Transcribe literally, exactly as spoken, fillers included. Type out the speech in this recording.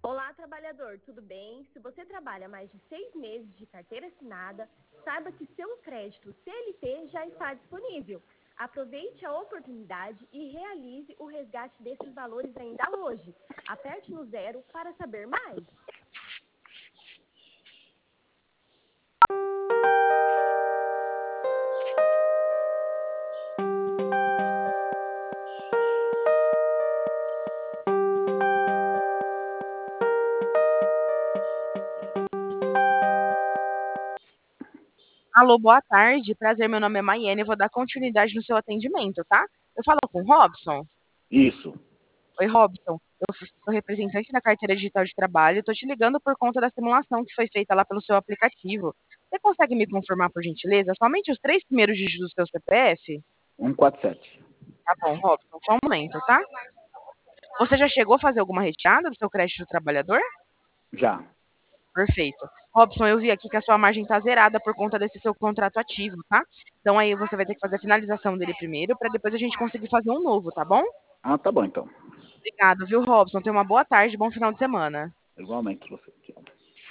Olá, trabalhador, tudo bem? Se você trabalha mais de seis meses de carteira assinada, saiba que seu crédito C L T já está disponível. Aproveite a oportunidade e realize o resgate desses valores ainda hoje. Aperte no zero para saber mais. Alô, boa tarde. Prazer, meu nome é Maiane. Eu vou dar continuidade no seu atendimento, tá? Eu falo com o Robson. Isso. Oi, Robson. Eu sou representante da carteira digital de trabalho. Estou te ligando por conta da simulação que foi feita lá pelo seu aplicativo. Você consegue me confirmar, por gentileza, somente os três primeiros dígitos do seu C P F? cento e quarenta e sete. Tá bom, Robson. Só um momento, tá? Você já chegou a fazer alguma retirada do seu crédito do trabalhador? Já. Perfeito. Robson, eu vi aqui que a sua margem está zerada por conta desse seu contrato ativo, tá? Então aí você vai ter que fazer a finalização dele primeiro, para depois a gente conseguir fazer um novo, tá bom? Ah, tá bom então. Obrigado, viu, Robson? Tenha uma boa tarde, bom final de semana. Igualmente você.